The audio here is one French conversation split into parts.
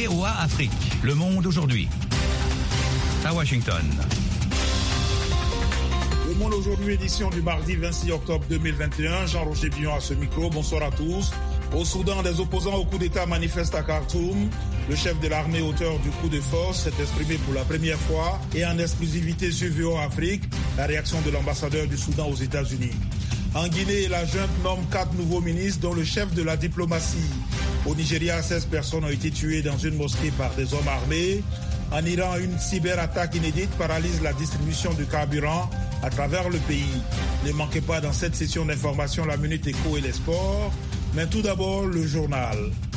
VOA Afrique, le monde aujourd'hui. À Washington. Le Monde aujourd'hui, édition du mardi 26 octobre 2021. Jean-Roger Billon à ce micro. Bonsoir à tous. Au Soudan, des opposants au coup d'État manifestent à Khartoum. Le chef de l'armée, auteur du coup de force, s'est exprimé pour la première fois et en exclusivité sur VOA Afrique. La réaction de l'ambassadeur du Soudan aux États-Unis. En Guinée, la junte nomme 4 nouveaux ministres, dont le chef de la diplomatie. Au Nigeria, 16 personnes ont été tuées dans une mosquée par des hommes armés. En Iran, une cyberattaque inédite paralyse la distribution de carburant à travers le pays. Ne manquez pas dans cette session d'information la Minute Éco et les sports. Mais tout d'abord, le journal.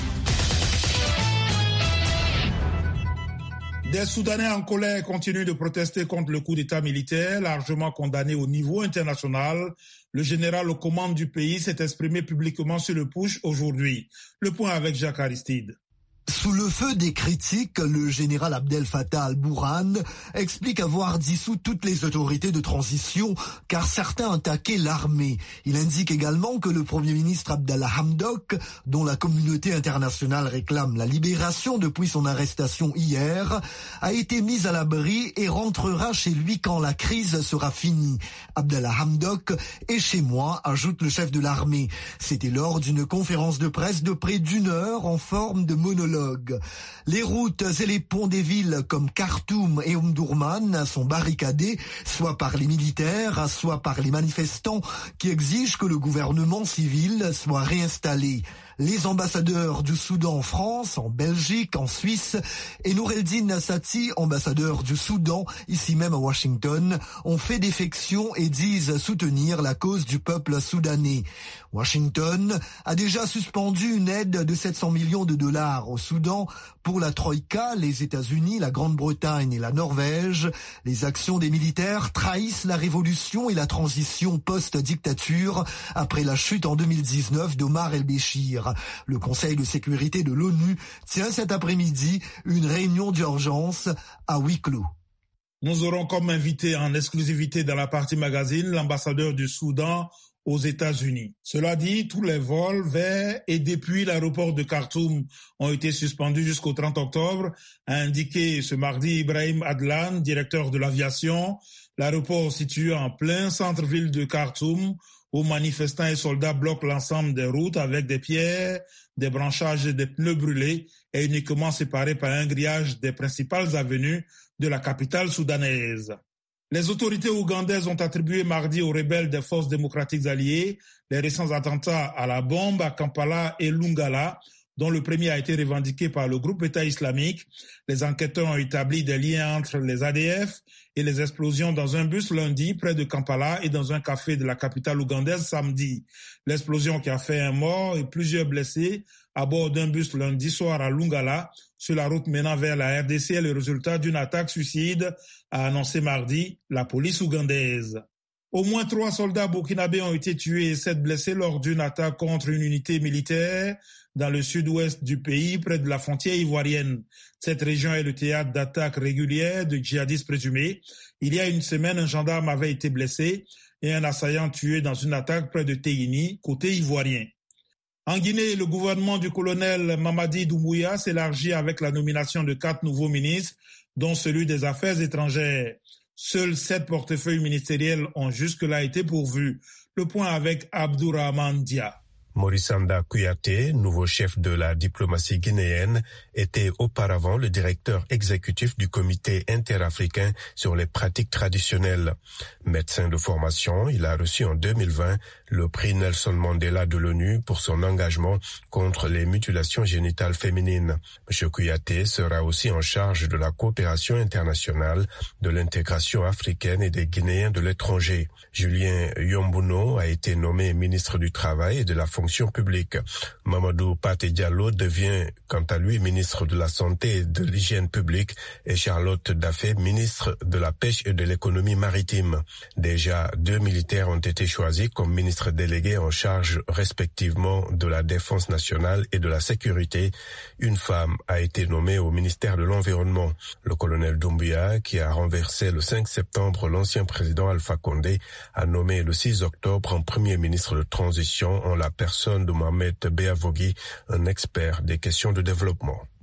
Des Soudanais en colère continuent de protester contre le coup d'État militaire, largement condamné au niveau international. Le général aux commandes du pays s'est exprimé publiquement sur le putsch aujourd'hui. Le point avec Jacques Aristide. Sous le feu des critiques, le général Abdel Fattah al-Burhan explique avoir dissous toutes les autorités de transition car certains attaquaient l'armée. Il indique également que le premier ministre Abdallah Hamdok, dont la communauté internationale réclame la libération depuis son arrestation hier, a été mis à l'abri et rentrera chez lui quand la crise sera finie. Abdallah Hamdok est chez moi, ajoute le chef de l'armée. C'était lors d'une conférence de presse de près d'1 heure en forme de monologue. Les routes et les ponts des villes comme Khartoum et Omdurman sont barricadés, soit par les militaires, soit par les manifestants qui exigent que le gouvernement civil soit réinstallé. Les ambassadeurs du Soudan en France, en Belgique, en Suisse et Noureddin Sati, ambassadeur du Soudan, ici même à Washington, ont fait défection et disent soutenir la cause du peuple soudanais. Washington a déjà suspendu une aide de 700 millions de dollars au Soudan pour la Troïka, les États-Unis, la Grande-Bretagne et la Norvège. Les actions des militaires trahissent la révolution et la transition post-dictature après la chute en 2019 d'Omar el-Béchir. Le Conseil de sécurité de l'ONU tient cet après-midi une réunion d'urgence à huis clos. Nous aurons comme invité en exclusivité dans la partie magazine l'ambassadeur du Soudan aux États-Unis. Cela dit, tous les vols vers et depuis l'aéroport de Khartoum ont été suspendus jusqu'au 30 octobre, a indiqué ce mardi Ibrahim Adlan, directeur de l'aviation. L'aéroport situé en plein centre-ville de Khartoum, où manifestants et soldats bloquent l'ensemble des routes avec des pierres, des branchages et des pneus brûlés et uniquement séparés par un grillage des principales avenues de la capitale soudanaise. Les autorités ougandaises ont attribué mardi aux rebelles des forces démocratiques alliées les récents attentats à la bombe à Kampala et Lungala, dont le premier a été revendiqué par le groupe État islamique. Les enquêteurs ont établi des liens entre les ADF et les explosions dans un bus lundi près de Kampala et dans un café de la capitale ougandaise samedi. L'explosion qui a fait un mort et plusieurs blessés à bord d'un bus lundi soir à Lungala, sur la route menant vers la RDC, est le résultat d'une attaque suicide, a annoncé mardi la police ougandaise. Au moins 3 soldats burkinabés ont été tués et 7 blessés lors d'une attaque contre une unité militaire dans le sud-ouest du pays, près de la frontière ivoirienne. Cette région est le théâtre d'attaques régulières de djihadistes présumés. Il y a une semaine, un gendarme avait été blessé et un assaillant tué dans une attaque près de Téhini, côté ivoirien. En Guinée, le gouvernement du colonel Mamadi Doumbouya s'élargit avec la nomination de 4 nouveaux ministres, dont celui des Affaires étrangères. Seuls 7 portefeuilles ministériels ont jusque-là été pourvus. Le point avec Abdourahmane Dia. Maurice Anda Kouyaté, nouveau chef de la diplomatie guinéenne, était auparavant le directeur exécutif du comité interafricain sur les pratiques traditionnelles. Médecin de formation, il a reçu en 2020 le prix Nelson Mandela de l'ONU pour son engagement contre les mutilations génitales féminines. M. Kouyaté sera aussi en charge de la coopération internationale, de l'intégration africaine et des Guinéens de l'étranger. Julien Yombouno a été nommé ministre du Travail et de la fonction publique. Mamadou Pathé Diallo devient quant à lui ministre de la Santé et de l'Hygiène publique et Charlotte Daffé ministre de la Pêche et de l'Économie maritime. Déjà 2 militaires ont été choisis comme ministres délégués en charge respectivement de la Défense nationale et de la Sécurité. Une femme a été nommée au ministère de l'Environnement. Le colonel Doumbouya, qui a renversé le 5 septembre l'ancien président Alpha Condé, a nommé le 6 octobre un premier ministre de transition en la personne de Mohamed Beavogui, un expert des questions de développement.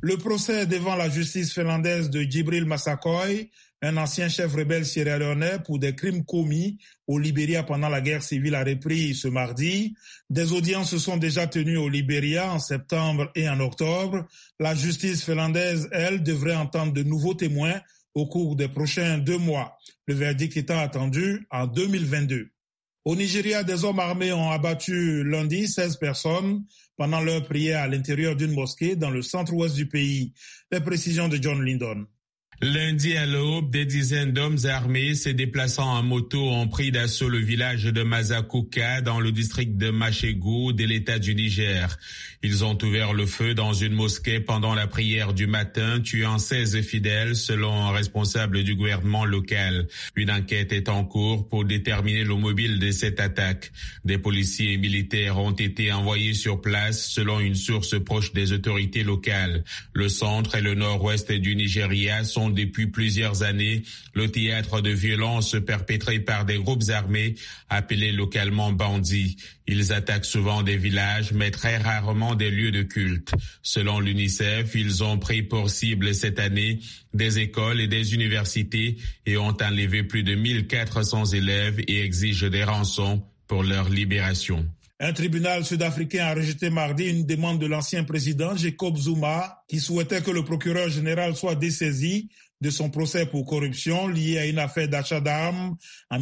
Le procès devant la justice finlandaise de Djibril Massakoy, un ancien chef rebelle sierra-léonais pour des crimes commis au Libéria pendant la guerre civile, a repris ce mardi. Des audiences se sont déjà tenues au Libéria en septembre et en octobre. La justice finlandaise, elle, devrait entendre de nouveaux témoins au cours des prochains 2 mois. Le verdict étant attendu en 2022. Au Nigeria, des hommes armés ont abattu lundi 16 personnes pendant leur prière à l'intérieur d'une mosquée dans le centre-ouest du pays. Les précisions de John Lindon. Lundi à l'aube, des dizaines d'hommes armés se déplaçant en moto ont pris d'assaut le village de Mazakuka dans le district de Machegu de l'État du Niger. Ils ont ouvert le feu dans une mosquée pendant la prière du matin, tuant 16 fidèles selon un responsable du gouvernement local. Une enquête est en cours pour déterminer le mobile de cette attaque. Des policiers et militaires ont été envoyés sur place selon une source proche des autorités locales. Le centre et le nord-ouest du Nigeria sont depuis plusieurs années le théâtre de violences perpétrées par des groupes armés appelés localement bandits. Ils attaquent souvent des villages, mais très rarement des lieux de culte. Selon l'UNICEF, ils ont pris pour cible cette année des écoles et des universités et ont enlevé plus de 1400 élèves et exigent des rançons pour leur libération. Un tribunal sud-africain a rejeté mardi une demande de l'ancien président Jacob Zuma qui souhaitait que le procureur général soit dessaisi de son procès pour corruption lié à une affaire d'achat d'armes en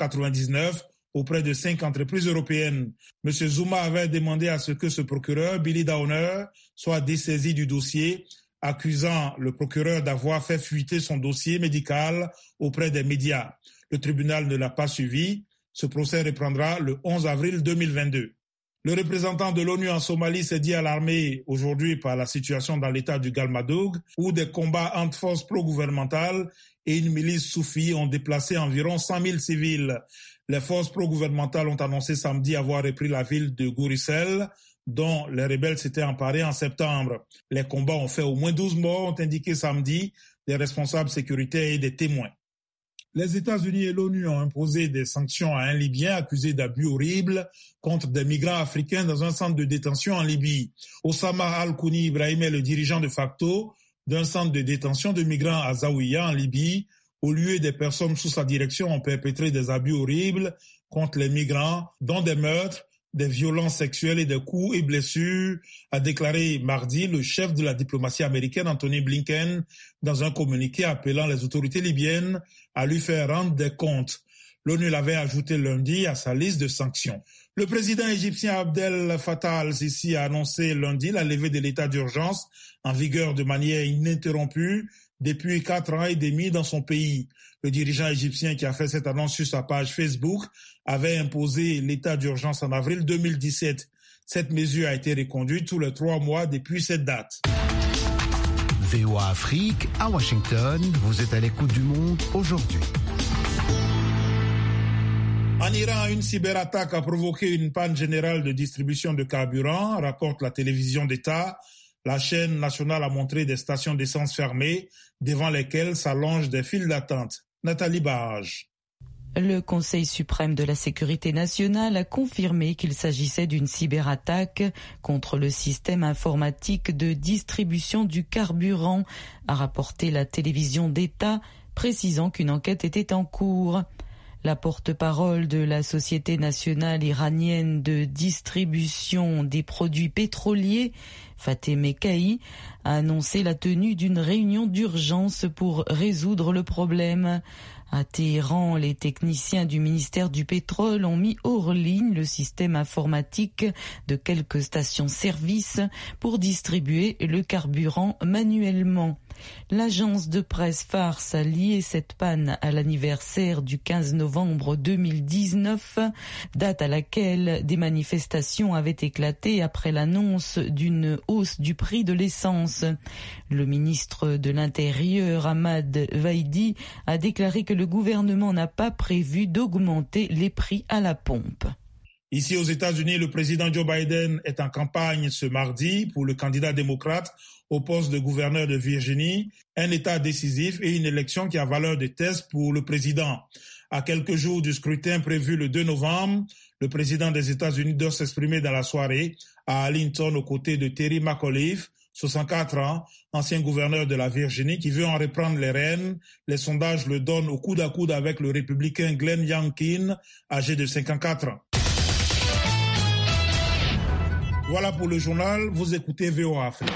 1999 auprès de 5 entreprises européennes. M. Zuma avait demandé à ce que ce procureur, Billy Downer, soit dessaisi du dossier, accusant le procureur d'avoir fait fuiter son dossier médical auprès des médias. Le tribunal ne l'a pas suivi. Ce procès reprendra le 11 avril 2022. Le représentant de l'ONU en Somalie s'est dit alarmé aujourd'hui par la situation dans l'état du Galmadoug, où des combats entre forces pro-gouvernementales et une milice soufie ont déplacé environ 100 000 civils. Les forces pro-gouvernementales ont annoncé samedi avoir repris la ville de Gourissel, dont les rebelles s'étaient emparés en septembre. Les combats ont fait au moins 12 morts, ont indiqué samedi des responsables sécuritaires et des témoins. Les États-Unis et l'ONU ont imposé des sanctions à un Libyen accusé d'abus horribles contre des migrants africains dans un centre de détention en Libye. Osama Al-Kouni Ibrahim est le dirigeant de facto d'un centre de détention de migrants à Zawiya en Libye. Au lieu des personnes sous sa direction ont perpétré des abus horribles contre les migrants, dont des meurtres, des violences sexuelles et des coups et blessures, a déclaré mardi le chef de la diplomatie américaine Anthony Blinken dans un communiqué appelant les autorités libyennes à lui faire rendre des comptes. L'ONU l'avait ajouté lundi à sa liste de sanctions. Le président égyptien Abdel Fattah al-Sisi a annoncé lundi la levée de l'état d'urgence en vigueur de manière ininterrompue depuis 4 ans et demi dans son pays. Le dirigeant égyptien qui a fait cette annonce sur sa page Facebook avait imposé l'état d'urgence en avril 2017. Cette mesure a été reconduite tous les 3 mois depuis cette date. VOA Afrique, à Washington, vous êtes à l'écoute du monde aujourd'hui. En Iran, une cyberattaque a provoqué une panne générale de distribution de carburant, rapporte la télévision d'État. La chaîne nationale a montré des stations d'essence fermées, devant lesquelles s'allongent des files d'attente. Nathalie Barrage. Le Conseil suprême de la sécurité nationale a confirmé qu'il s'agissait d'une cyberattaque contre le système informatique de distribution du carburant, a rapporté la télévision d'État, précisant qu'une enquête était en cours. La porte-parole de la Société nationale iranienne de distribution des produits pétroliers, Fateh Mekkaï, a annoncé la tenue d'une réunion d'urgence pour résoudre le problème. À Téhéran, les techniciens du ministère du Pétrole ont mis hors ligne le système informatique de quelques stations-service pour distribuer le carburant manuellement. L'agence de presse Fars a lié cette panne à l'anniversaire du 15 novembre 2019, date à laquelle des manifestations avaient éclaté après l'annonce d'une hausse du prix de l'essence. Le ministre de l'Intérieur, Ahmad Vaidi, a déclaré que le gouvernement n'a pas prévu d'augmenter les prix à la pompe. Ici aux États-Unis, le président Joe Biden est en campagne ce mardi pour le candidat démocrate au poste de gouverneur de Virginie, un État décisif et une élection qui a valeur de test pour le président. À quelques jours du scrutin prévu le 2 novembre, le président des États-Unis doit s'exprimer dans la soirée à Arlington aux côtés de Terry McAuliffe, 64 ans, ancien gouverneur de la Virginie, qui veut en reprendre les rênes. Les sondages le donnent au coude à coude avec le républicain Glenn Youngkin, âgé de 54 ans. Voilà pour le journal, vous écoutez VOA Afrique.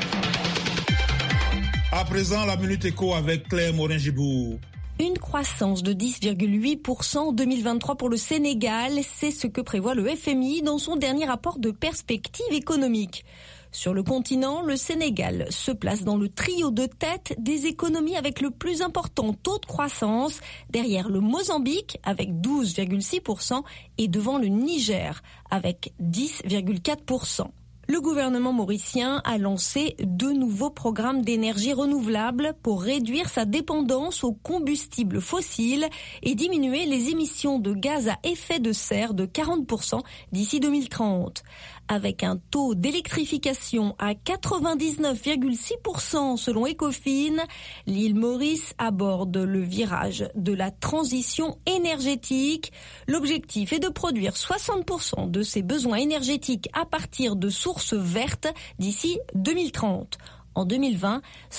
À présent, la Minute Éco avec Claire Morin-Gibourg. Une croissance de 10,8% en 2023 pour le Sénégal, c'est ce que prévoit le FMI dans son dernier rapport de perspective économique. Sur le continent, le Sénégal se place dans le trio de tête des économies avec le plus important taux de croissance, derrière le Mozambique avec 12,6% et devant le Niger avec 10,4%. Le gouvernement mauricien a lancé 2 nouveaux programmes d'énergie renouvelable pour réduire sa dépendance aux combustibles fossiles et diminuer les émissions de gaz à effet de serre de 40% d'ici 2030. Avec un taux d'électrification à 99,6% selon Ecofin, l'île Maurice aborde le virage de la transition énergétique. L'objectif est de produire 60% de ses besoins énergétiques à partir de sources vertes d'ici 2030. En 2020,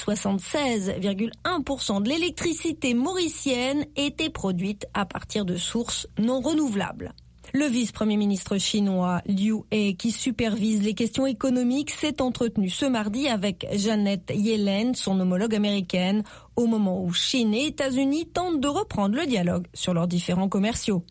76,1% de l'électricité mauricienne était produite à partir de sources non renouvelables. Le vice-premier ministre chinois Liu He, qui supervise les questions économiques, s'est entretenu ce mardi avec Janet Yellen, son homologue américaine, au moment où Chine et États-Unis tentent de reprendre le dialogue sur leurs différends commerciaux.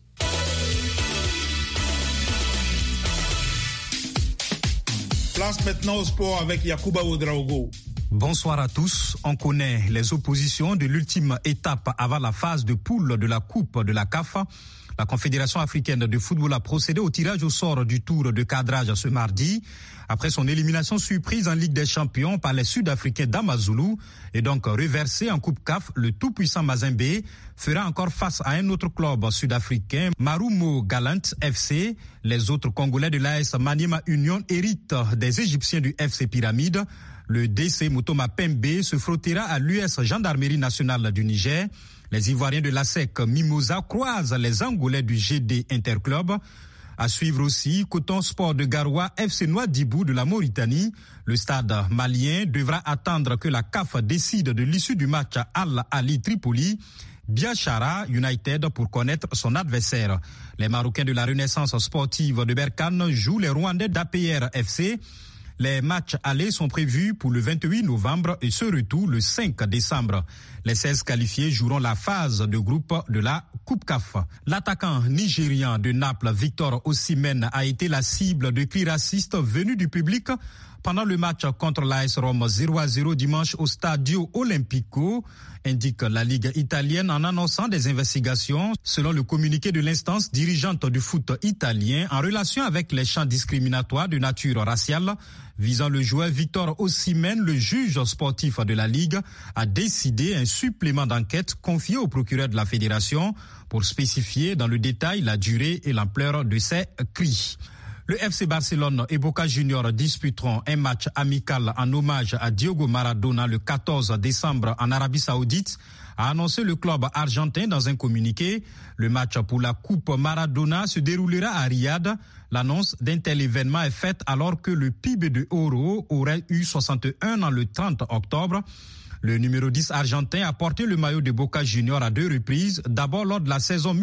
Place maintenant au sport avec Yacouba Ouedraogo. Bonsoir à tous. On connaît les oppositions de l'ultime étape avant la phase de poule de la Coupe de la CAF. La Confédération africaine de football a procédé au tirage au sort du tour de cadrage ce mardi. Après son élimination surprise en Ligue des Champions par les Sud-Africains d'Amazulu et donc reversé en Coupe CAF, le tout-puissant Mazembe fera encore face à un autre club sud-africain, Marumo Gallant FC. Les autres Congolais de l'AS Maniema Union héritent des Égyptiens du FC Pyramide. Le DC Motoma Pembe se frottera à l'US Gendarmerie nationale du Niger. Les Ivoiriens de l'ASEC Mimosa croisent les Angolais du GD Interclub. À suivre aussi, Coton Sport de Garoua, FC Nouadhibou de la Mauritanie. Le stade malien devra attendre que la CAF décide de l'issue du match à Al Ali Tripoli. Biachara United pour connaître son adversaire. Les Marocains de la Renaissance sportive de Berkane jouent les Rwandais d'APR FC. Les matchs allés sont prévus pour le 28 novembre et ce retour le 5 décembre. Les 16 qualifiés joueront la phase de groupe de la Coupe CAF. L'attaquant nigérian de Naples, Victor Osimhen, a été la cible de cris racistes venus du public pendant le match contre l'AS Rome 0-0 dimanche au Stadio Olimpico, indique la Ligue italienne en annonçant des investigations selon le communiqué de l'instance dirigeante du foot italien en relation avec les chants discriminatoires de nature raciale visant le joueur Victor Osimhen. Le juge sportif de la Ligue a décidé un supplément d'enquête confié au procureur de la fédération pour spécifier dans le détail la durée et l'ampleur de ces cris. Le FC Barcelone et Boca Juniors disputeront un match amical en hommage à Diego Maradona le 14 décembre en Arabie Saoudite, a annoncé le club argentin dans un communiqué. Le match pour la Coupe Maradona se déroulera à Riyad. L'annonce d'un tel événement est faite alors que le PIB de Oro aurait eu 61 ans le 30 octobre. Le numéro 10 argentin a porté le maillot de Boca Juniors à 2 reprises, d'abord lors de la saison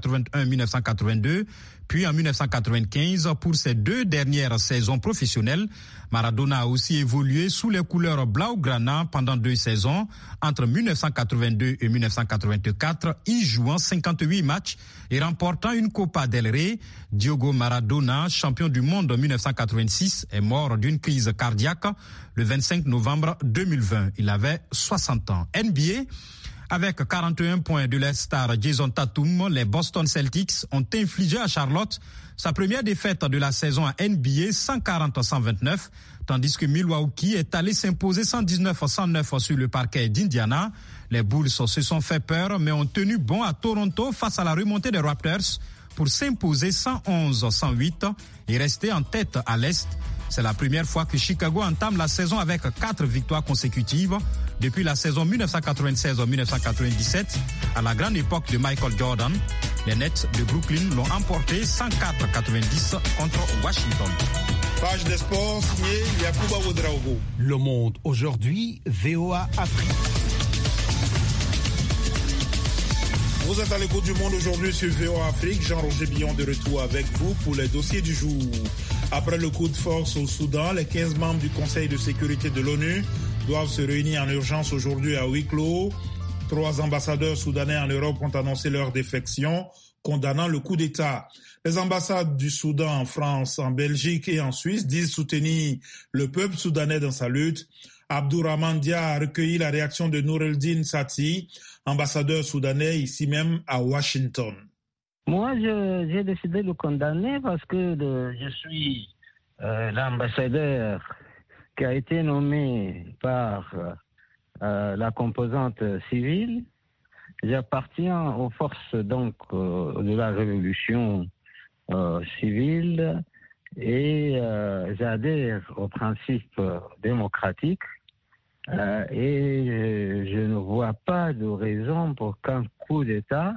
1981-1982, puis en 1995 pour ses 2 dernières saisons professionnelles. Maradona a aussi évolué sous les couleurs blaugrana pendant 2 saisons, entre 1982 et 1984, y jouant 58 matchs et remportant une Copa del Rey. Diego Maradona, champion du monde en 1986, est mort d'une crise cardiaque le 25 novembre 2020. Il avait 60 ans. NBA, avec 41 points de leur star Jason Tatum, les Boston Celtics ont infligé à Charlotte sa première défaite de la saison à NBA, 140-129, tandis que Milwaukee est allé s'imposer 119-109 sur le parquet d'Indiana. Les Bulls se sont fait peur, mais ont tenu bon à Toronto face à la remontée des Raptors pour s'imposer 111-108 et rester en tête à l'Est. C'est la première fois que Chicago entame la saison avec 4 victoires consécutives depuis la saison 1996-1997, à la grande époque de Michael Jordan. Les Nets de Brooklyn l'ont emporté 104-90 contre Washington. Page des sports, signé Yacouba Ouedraogo. Le Monde aujourd'hui, VOA Afrique. Vous êtes à l'écoute du Monde aujourd'hui sur VOA Afrique. Jean-Roger Billon de retour avec vous pour les dossiers du jour. Après le coup de force au Soudan, les 15 membres du Conseil de sécurité de l'ONU doivent se réunir en urgence aujourd'hui à huis clos. 3 ambassadeurs soudanais en Europe ont annoncé leur défection, condamnant le coup d'État. Les ambassades du Soudan en France, en Belgique et en Suisse disent soutenir le peuple soudanais dans sa lutte. Abdourahmane Dia a recueilli la réaction de Nour El-Din Sati, ambassadeur soudanais ici même à Washington. Moi, j'ai décidé de le condamner parce que je suis l'ambassadeur qui a été nommé par la composante civile. J'appartiens aux forces donc de la révolution civile et j'adhère aux principes démocratiques et je ne vois pas de raison pour qu'un coup d'État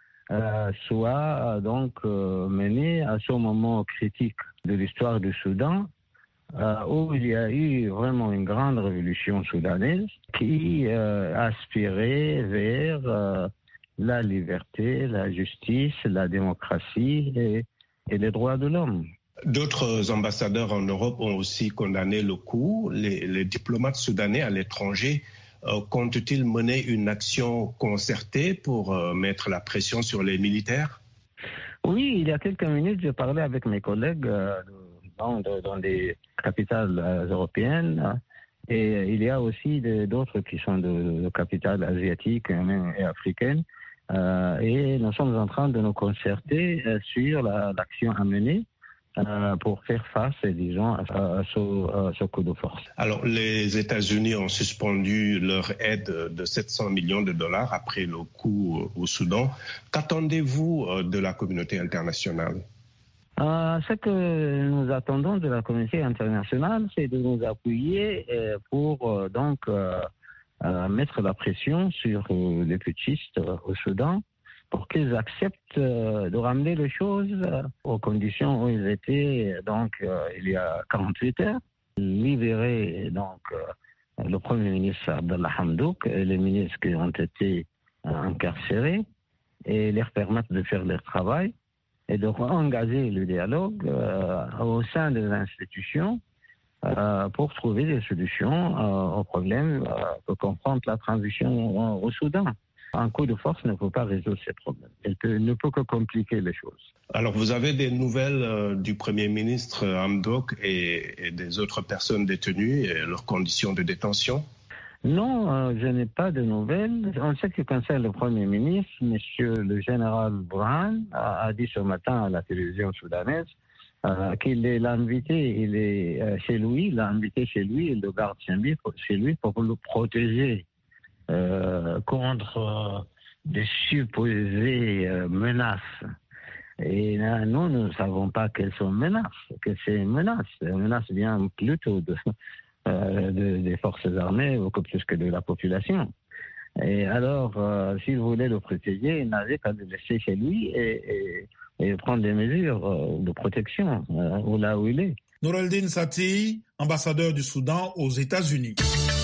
soit donc mené à ce moment critique de l'histoire du Soudan où il y a eu vraiment une grande révolution soudanaise qui aspirait vers la liberté, la justice, la démocratie et les droits de l'homme. D'autres ambassadeurs en Europe ont aussi condamné le coup. Les diplomates soudanais à l'étranger comptent-ils mener une action concertée pour mettre la pression sur les militaires? Oui, il y a quelques minutes, je parlais avec mes collègues dans des capitales européennes et il y a aussi d'autres qui sont de capitales asiatiques et africaines et nous sommes en train de nous concerter sur l'action à mener pour faire face, disons, à ce coup de force. Alors, les États-Unis ont suspendu leur aide de 700 millions de dollars après le coup au Soudan. Qu'attendez-vous de la communauté internationale? Ce que nous attendons de la communauté internationale, c'est de nous appuyer pour mettre la pression sur les putschistes au Soudan pour qu'ils acceptent de ramener les choses aux conditions où ils étaient il y a 48 heures, libérer le Premier ministre Abdallah Hamdouk et les ministres qui ont été incarcérés et leur permettre de faire leur travail et de engager le dialogue au sein des institutions pour trouver des solutions aux problèmes que confronte la transition au Soudan. Un coup de force ne peut pas résoudre ces problèmes. Il ne peut que compliquer les choses. Alors, vous avez des nouvelles du Premier ministre Hamdok et des autres personnes détenues et leurs conditions de détention? Non, je n'ai pas de nouvelles. En ce qui concerne le Premier ministre, Monsieur le général Burhan a dit ce matin à la télévision soudanaise qu'il l'a invité, il est chez lui, il l'a invité chez lui, il le garde chez lui pour le protéger contre des supposées menaces. Et nous ne savons pas quelles sont menaces, que c'est une menace. Une menace vient plutôt des forces armées beaucoup plus que de la population. Et alors, s'il voulait le protéger, il n'avait qu'à le laisser chez lui et prendre des mesures de protection là où il est. Nour El-Din Sati, ambassadeur du Soudan aux États-Unis.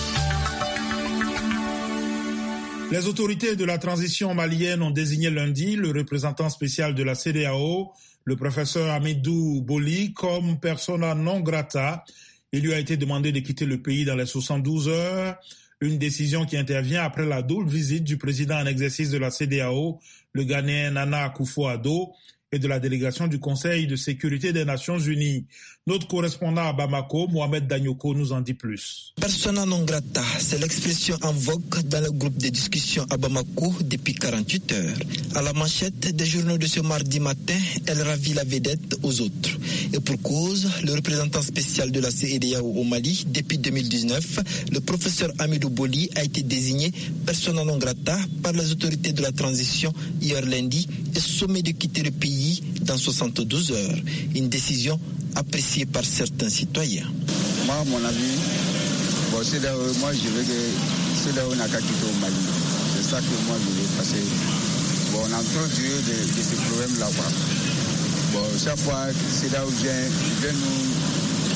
Les autorités de la transition malienne ont désigné lundi le représentant spécial de la CEDEAO, le professeur Hamidou Boli, comme persona non grata. Il lui a été demandé de quitter le pays dans les 72 heures, une décision qui intervient après la double visite du président en exercice de la CEDEAO, le Ghanéen Nana Akufo-Addo, et de la délégation du Conseil de sécurité des Nations Unies. Notre correspondant à Bamako, Mohamed Danyoko, nous en dit plus. Persona non grata, c'est l'expression en vogue dans le groupe de discussion à Bamako depuis 48 heures. À la manchette des journaux de ce mardi matin, elle ravit la vedette aux autres. Et pour cause, le représentant spécial de la CEDEAO au Mali, depuis 2019, le professeur Hamidou Boli a été désigné persona non grata par les autorités de la transition hier lundi et sommé de quitter le pays dans 72 heures. Une décision appréciée par certains citoyens. Moi, à mon avis, moi je veux que CEDEAO n'a qu'à quitter au Mali. C'est ça que moi je veux passer. On a trop de ces problèmes-là. Chaque fois CEDEAO vient nous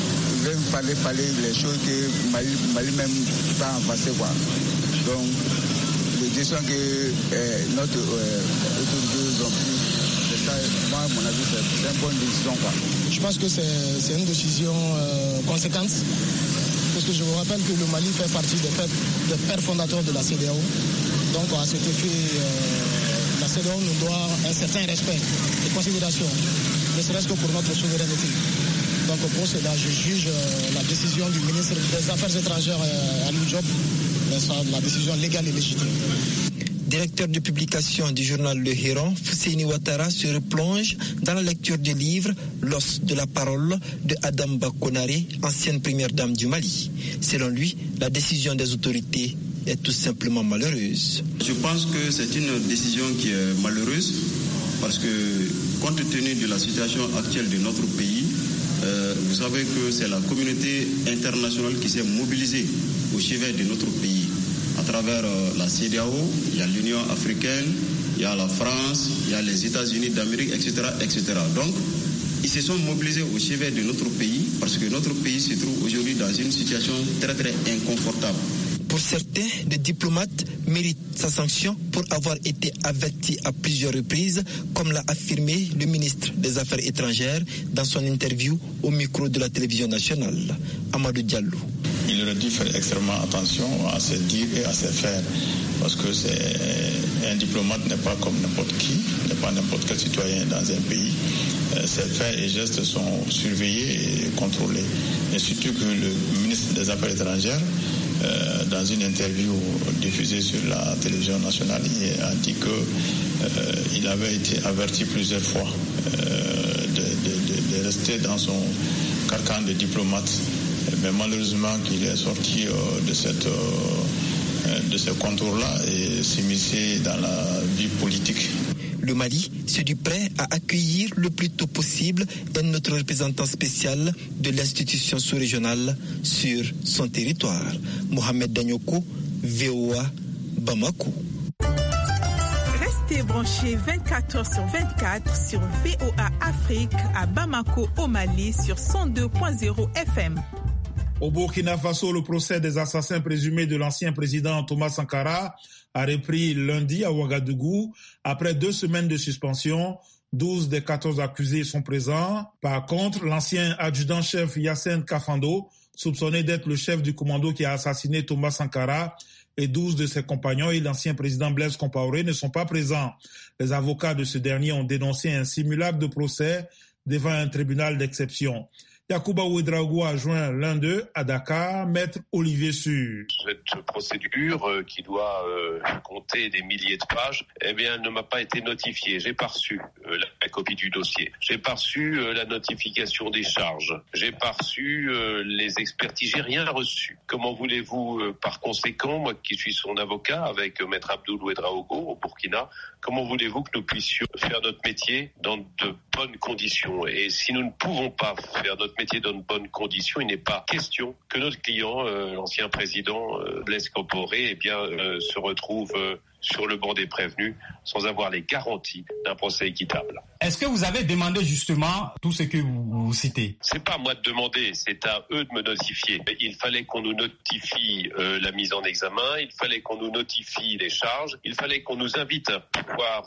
voulait me parler les choses que Mali même pas avancé quoi. Donc les décisions que notre autorité ont prises, c'est ça, moi à mon avis c'est une bonne décision quoi. Je pense que c'est une décision conséquente. Parce que je vous rappelle que le Mali fait partie des pères fondateurs de la CEDEAO. Donc à cet effet, la CEDEAO nous doit un certain respect et considération, ne serait-ce que pour notre souveraineté. Donc pour cela, je juge la décision du ministre des Affaires étrangères Aliou Diop, la décision légale et légitime. Directeur de publication du journal Le Héron, Fousseini Ouattara se replonge dans la lecture du livre L'os de la parole de Adamba Konaré, ancienne première dame du Mali. Selon lui, la décision des autorités est tout simplement malheureuse. Je pense que c'est une décision qui est malheureuse parce que compte tenu de la situation actuelle de notre pays, vous savez que c'est la communauté internationale qui s'est mobilisée au chevet de notre pays. À travers la CEDEAO, il y a l'Union africaine, il y a la France, il y a les États-Unis d'Amérique, etc., etc. Donc, ils se sont mobilisés au chevet de notre pays parce que notre pays se trouve aujourd'hui dans une situation très, très inconfortable. Pour certains, les diplomates méritent sa sanction pour avoir été avertis à plusieurs reprises, comme l'a affirmé le ministre des Affaires étrangères dans son interview au micro de la télévision nationale, Amadou Diallo. Il aurait dû faire extrêmement attention à ses dires et à ses faire, parce que un diplomate n'est pas comme n'importe qui, n'est pas n'importe quel citoyen dans un pays. Ses faits et gestes sont surveillés et contrôlés. Et surtout que le ministre des Affaires étrangères, dans une interview diffusée sur la télévision nationale, il a dit qu'il avait été averti plusieurs fois de rester dans son carcan de diplomate. Mais malheureusement qu'il est sorti de ce contour-là et s'immiscer dans la vie politique. Le Mali se dit prêt à accueillir le plus tôt possible un autre représentant spécial de l'institution sous-régionale sur son territoire. Mohamed Danyoko, VOA, Bamako. Restez branchés 24h/24 sur VOA Afrique à Bamako au Mali sur 102.0 FM. Au Burkina Faso, le procès des assassins présumés de l'ancien président Thomas Sankara a repris lundi à Ouagadougou. Après 2 semaines de suspension, 12 des 14 accusés sont présents. Par contre, l'ancien adjudant-chef Yassine Kafando, soupçonné d'être le chef du commando qui a assassiné Thomas Sankara, et 12 de ses compagnons et l'ancien président Blaise Compaoré ne sont pas présents. Les avocats de ce dernier ont dénoncé un simulacre de procès devant un tribunal d'exception. Yacouba Ouedraogo a joint l'un d'eux à Dakar, maître Olivier Sur. Cette procédure qui doit compter des milliers de pages, eh bien, ne m'a pas été notifiée. J'ai pas reçu la copie du dossier. J'ai pas reçu la notification des charges. J'ai pas reçu les expertises. J'ai rien reçu. Comment voulez-vous, par conséquent, moi qui suis son avocat avec maître Abdoul Ouedraogo au Burkina, comment voulez-vous que nous puissions faire notre métier dans de bonnes conditions? Et si nous ne pouvons pas faire notre métier dans de bonnes conditions, il n'est pas question que notre client, l'ancien président Blaise Compaoré, eh bien, se retrouve sur le banc des prévenus sans avoir les garanties d'un procès équitable. Est-ce que vous avez demandé justement tout ce que vous citez? C'est pas à moi de demander, c'est à eux de me notifier. Il fallait qu'on nous notifie la mise en examen, il fallait qu'on nous notifie les charges, il fallait qu'on nous invite à pouvoir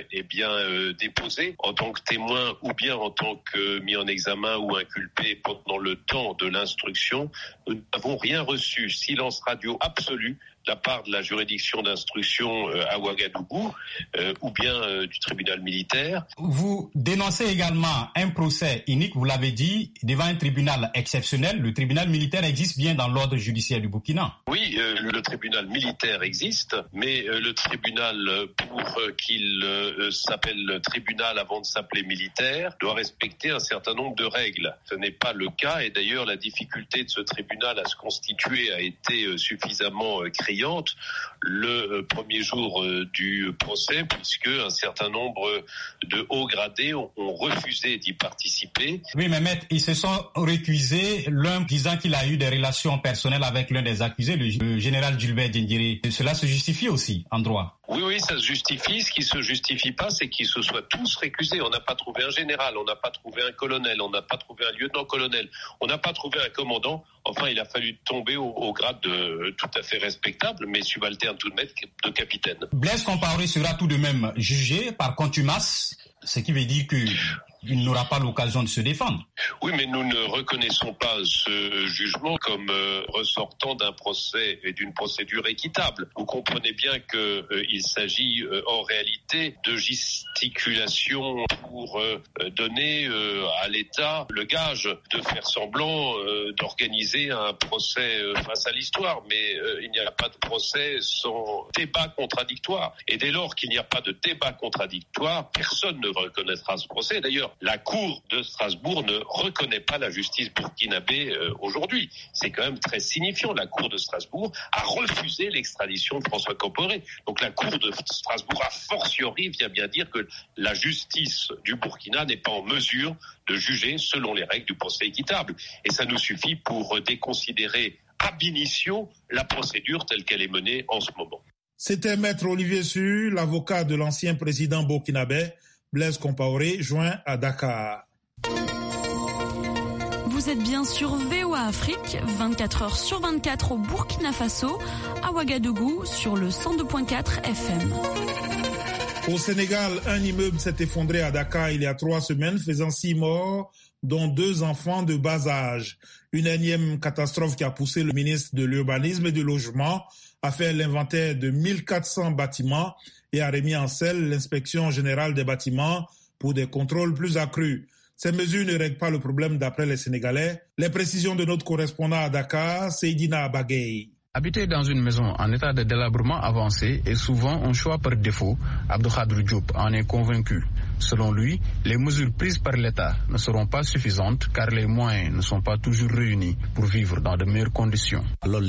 déposer en tant que témoin ou bien en tant que mis en examen ou inculpé pendant le temps de l'instruction. Nous n'avons rien reçu. Silence radio absolu de la part de la juridiction d'instruction à Ouagadougou ou bien du tribunal militaire. Vous dénoncez également un procès unique, vous l'avez dit, devant un tribunal exceptionnel. Le tribunal militaire existe bien dans l'ordre judiciaire du Burkina. Oui, le tribunal militaire existe, mais le tribunal, pour qu'il s'appelle tribunal avant de s'appeler militaire, doit respecter un certain nombre de règles. Ce n'est pas le cas et d'ailleurs la difficulté de ce tribunal à se constituer a été suffisamment crédible effrayante le premier jour du procès, puisque un certain nombre de hauts gradés ont refusé d'y participer. Oui, mais maître, ils se sont récusés, l'un disant qu'il a eu des relations personnelles avec l'un des accusés, le général Gilbert Diendéré. Cela se justifie aussi en droit. Oui, ça se justifie. Ce qui se justifie pas, c'est qu'ils se soient tous récusés. On n'a pas trouvé un général, on n'a pas trouvé un colonel, on n'a pas trouvé un lieutenant-colonel, on n'a pas trouvé un commandant. Enfin, il a fallu tomber au grade tout à fait respectable, mais subalterne tout de même de capitaine. Blaise Compaoré sera tout de même jugé par contumace, ce qui veut dire qu'il n'aura pas l'occasion de se défendre. Oui, mais nous ne reconnaissons pas ce jugement comme ressortant d'un procès et d'une procédure équitable. Vous comprenez bien qu'il s'agit en réalité de gesticulation pour donner à l'État le gage de faire semblant d'organiser un procès face à l'histoire. Mais il n'y a pas de procès sans débat contradictoire. Et dès lors qu'il n'y a pas de débat contradictoire, personne ne reconnaîtra ce procès. D'ailleurs, la Cour de Strasbourg ne reconnaît pas la justice burkinabé aujourd'hui. C'est quand même très signifiant. La Cour de Strasbourg a refusé l'extradition de François Compaoré. Donc la Cour de Strasbourg, a fortiori, vient bien dire que la justice du Burkina n'est pas en mesure de juger selon les règles du procès équitable. Et ça nous suffit pour déconsidérer ab initio la procédure telle qu'elle est menée en ce moment. C'était Maître Olivier Su, l'avocat de l'ancien président burkinabé, Blaise Compaoré, joint à Dakar. Vous êtes bien sur VOA Afrique, 24 heures sur 24 au Burkina Faso, à Ouagadougou sur le 102.4 FM. Au Sénégal, un immeuble s'est effondré à Dakar il y a 3 semaines, faisant 6 morts, dont 2 enfants de bas âge. Une énième catastrophe qui a poussé le ministre de l'Urbanisme et du Logement à faire l'inventaire de 1400 bâtiments et a remis en selle l'inspection générale des bâtiments pour des contrôles plus accrus. Ces mesures ne règlent pas le problème d'après les Sénégalais. Les précisions de notre correspondant à Dakar, Seydina Bagay. Habiter dans une maison en état de délabrement avancé est souvent un choix par défaut. Abdou Khadrou Diop en est convaincu. Selon lui, les mesures prises par l'État ne seront pas suffisantes car les moyens ne sont pas toujours réunis pour vivre dans de meilleures conditions. Quand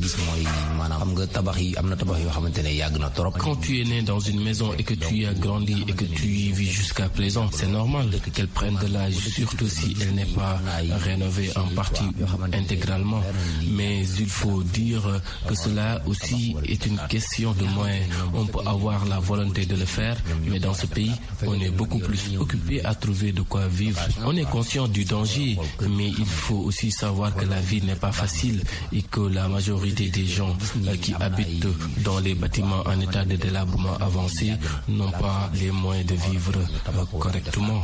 tu es né dans une maison et que tu y as grandi et que tu y vis jusqu'à présent, c'est normal qu'elle prenne de l'âge, surtout si elle n'est pas rénovée en partie intégralement. Mais il faut dire que cela aussi est une question de moyens. On peut avoir la volonté de le faire, mais dans ce pays, on est beaucoup plus occupé à trouver de quoi vivre. On est conscient du danger, mais il faut aussi savoir que la vie n'est pas facile et que la majorité des gens qui habitent dans les bâtiments en état de délabrement avancé n'ont pas les moyens de vivre correctement.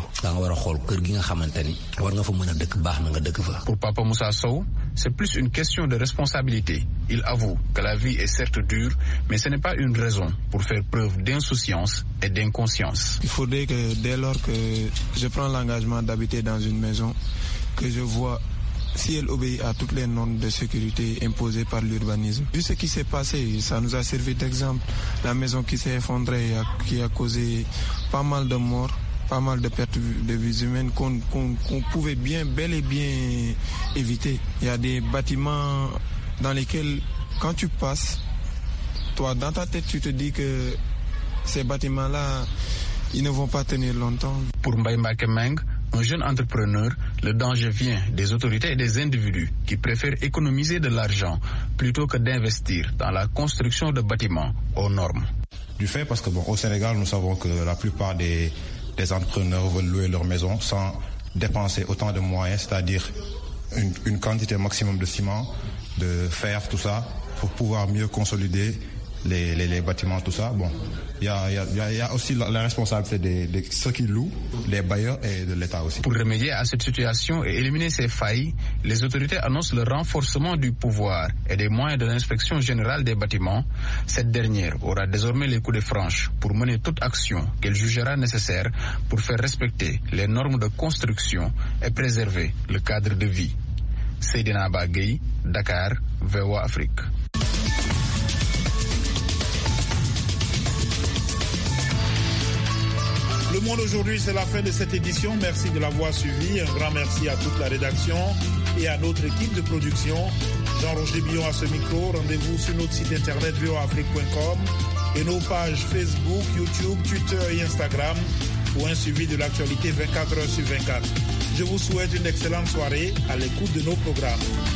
Pour Papa Moussa Sow, c'est plus une question de responsabilité. Il avoue que la vie est certes dure, mais ce n'est pas une raison pour faire preuve d'insouciance et d'inconscience. Il faudrait que dès lors que je prends l'engagement d'habiter dans une maison, que je vois si elle obéit à toutes les normes de sécurité imposées par l'urbanisme. Vu ce qui s'est passé, ça nous a servi d'exemple. La maison qui s'est effondrée, qui a causé pas mal de morts, pas mal de pertes de vies humaines qu'on pouvait bel et bien éviter. Il y a des bâtiments dans lesquels, quand tu passes, toi, dans ta tête, tu te dis que ces bâtiments-là, ils ne vont pas tenir longtemps. Pour Mbaye Mbakemeng, un jeune entrepreneur, le danger vient des autorités et des individus qui préfèrent économiser de l'argent plutôt que d'investir dans la construction de bâtiments aux normes. Du fait, parce que au Sénégal, nous savons que la plupart des entrepreneurs veulent louer leur maison sans dépenser autant de moyens, c'est-à-dire une quantité maximum de ciment, de fer, tout ça, pour pouvoir mieux consolider les bâtiments, tout ça. Bon, il y a aussi la responsabilité de ceux qui louent, les bailleurs et de l'État aussi. Pour remédier à cette situation et éliminer ces failles, les autorités annoncent le renforcement du pouvoir et des moyens de l'inspection générale des bâtiments. Cette dernière aura désormais les coups de franche pour mener toute action qu'elle jugera nécessaire pour faire respecter les normes de construction et préserver le cadre de vie. Seydina Bagay, Dakar, VOA Afrique. Le Monde aujourd'hui, c'est la fin de cette édition. Merci de l'avoir suivi. Un grand merci à toute la rédaction et à notre équipe de production. Jean-Roger Billon à ce micro. Rendez-vous sur notre site internet voafrique.com et nos pages Facebook, YouTube, Twitter et Instagram pour un suivi de l'actualité 24 heures sur 24. Je vous souhaite une excellente soirée à l'écoute de nos programmes.